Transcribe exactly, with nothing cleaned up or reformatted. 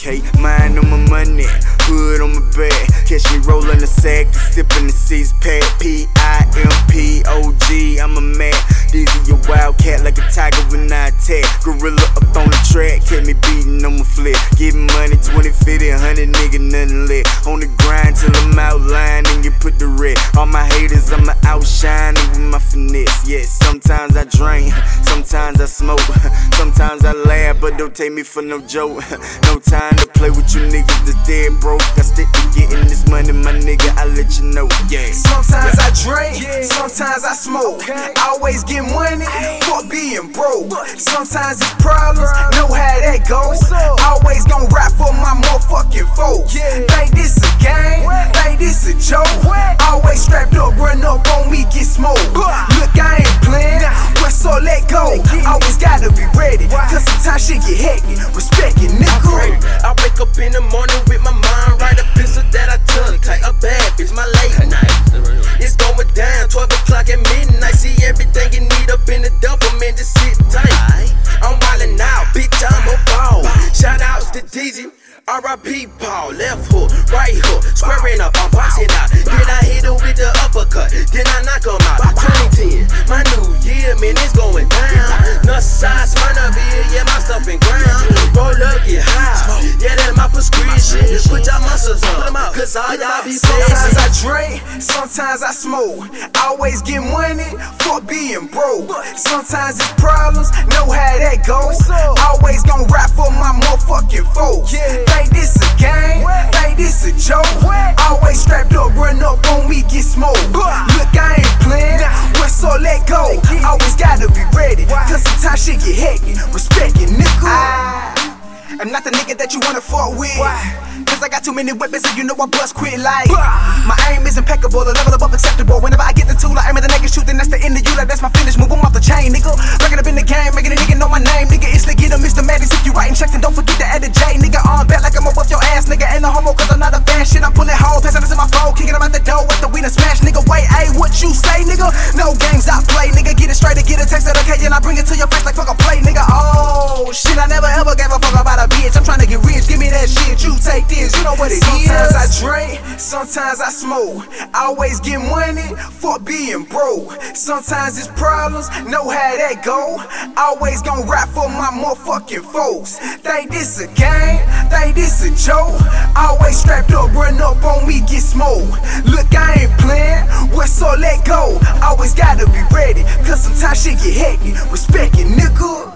Okay, mind on my money, hood on my back. Catch me rolling the sack, sipping the six pack. P I M P O G, I'm a Mac. Dizzy a wildcat like a tiger when I attack. Gorilla up on the track, kept me beating on my flip. Giving money twenty, fifty, a hundred, nigga, nothing lit. On the grind till I'm outlined and you put the red. All my haters, I'ma outshine them with my finesse. Yeah, sometimes I drink, sometimes I smoke, sometimes I laugh, but don't take me for no joke. No time to play with you niggas that's dead broke. I stick to getting this money, my nigga, I let you know. Yeah. Sometimes I drink, sometimes I smoke. Always get money, fuck being broke. Sometimes it's problems, know how that goes. Always gon' rap for my motherfucking folks. Think this a game, think this a joke. Always strapped up, run up on me, get smoked. Look, I ain't playing, but so let go. Always gotta be ready, cause sometimes shit get hectic. Respect it, nigga. I wake up in the morning with my mind right, a pistol that I tongue tight. A bad bitch, my late night. It's going down, twelve o'clock at midnight. See everything you need up in the double, man, just sit tight. I'm wildin' out, bitch, I'm a ball. Shout outs to Dizzy, R I P Paul. Left hook, right hook, squaring up, I'm boxing out. Then I hit her with the uppercut, then I knock him out. twenty ten, my new year, man, it's going down. Northside, Smyrnaville, yeah, my stuff in ground. Roll up, get high, yeah, that's my prescription. Put y'all muscles up, cause all y'all be Sometimes I drink, sometimes I smoke. Always get money, fuck being broke. Sometimes it's problems, know how that goes. Always gon' rap for my motherfucking folks. Think this a game, think this a joke. Always strapped up, run up on me, get smoked. Look, I ain't playing, but so let go. Always gotta be ready, cause sometimes shit get hectic. Respect it, nigga. I'm not the nigga that you wanna fuck with. Cause I got too many weapons and you know I bust quick like. My aim is impeccable, the level above acceptable. Whenever I get the tool, I aim at the nigga shooting, that's the end of you, like that's my finish. Move 'em off the chain, nigga. Racking up in the game, making a nigga know my name, nigga. It's like get a Mister Madness if you writing checks and don't forget to add a J, nigga. On back like I'm above your ass, nigga. Ain't no homo cause I'm not a fan shit. I'm pulling hole, passing this in my phone, kicking them out the door with the weed and smash, nigga. Wait, ayy, what you say, nigga? No games I play, nigga. Get it straight to get a text at okay, and I bring it to your face like fuck a play, nigga. Oh shit, I never ever gave a fuck about a bitch. I'm trying to get rich, give me that shit, you take this, you know what it is. Sometimes I drink, sometimes I smoke. Always get money, fuck being broke. Sometimes it's problems, know how that go. Always gon' rap for my motherfucking folks. Think this a game, think this a joke. Always strapped up, run up on me, get smoked. Look, I ain't playing, what so let go. Always gotta be ready, cause sometimes shit get hectic. Respect it, nigga.